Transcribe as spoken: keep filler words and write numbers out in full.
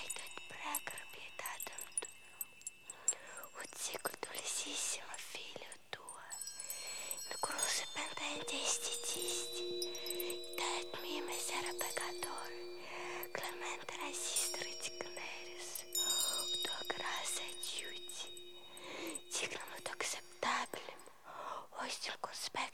aiuto pregarbie tu. Uțicul dulcisimo figlio tuo, in cruce pendente istitisti, dat mi misera peccator, clemente resistrit generis, tua gracia giuti, dignum et acceptabilem, ostim conspectum